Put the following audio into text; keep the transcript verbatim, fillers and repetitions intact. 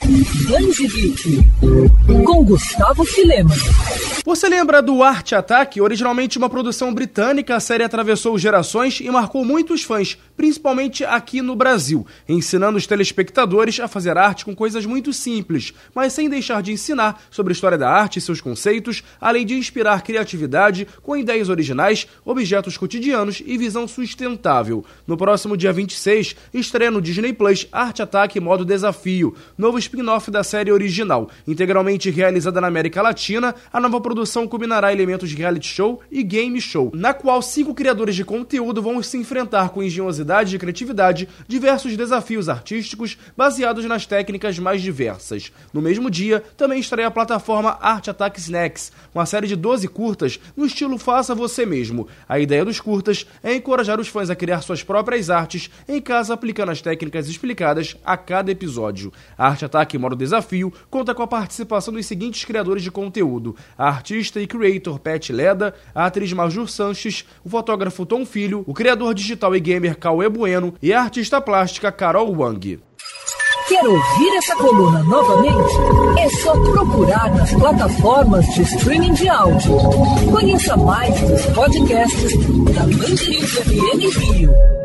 Dandy Beat, com Gustavo Filema. Você lembra do Art Attack? Originalmente uma produção britânica, a série atravessou gerações e marcou muitos fãs, principalmente aqui no Brasil, ensinando os telespectadores a fazer arte com coisas muito simples, mas sem deixar de ensinar sobre a história da arte e seus conceitos, além de inspirar criatividade com ideias originais, objetos cotidianos e visão sustentável. No próximo dia vinte e seis, estreia no Disney Plus Art Attack modo desafio, novo spin-off da série original. Integralmente realizada na América Latina, a nova produção combinará elementos de reality show e game show, na qual cinco criadores de conteúdo vão se enfrentar com engenhosidade e criatividade diversos desafios artísticos baseados nas técnicas mais diversas. No mesmo dia, também estreia a plataforma Art Attack Snacks, uma série de doze curtas no estilo Faça Você Mesmo. A ideia dos curtas é encorajar os fãs a criar suas próprias artes em casa, aplicando as técnicas explicadas a cada episódio. A Art Attack modo desafio conta com a participação dos seguintes criadores de conteúdo: a artista e creator Pat Leda, a atriz Majur Sanches, o fotógrafo Tom Filho, o criador digital e gamer Cauê Bueno e a artista plástica Carol Wang. Quer ouvir essa coluna novamente? É só procurar nas plataformas de streaming de áudio. Conheça mais dos podcasts da Band News F M Rio.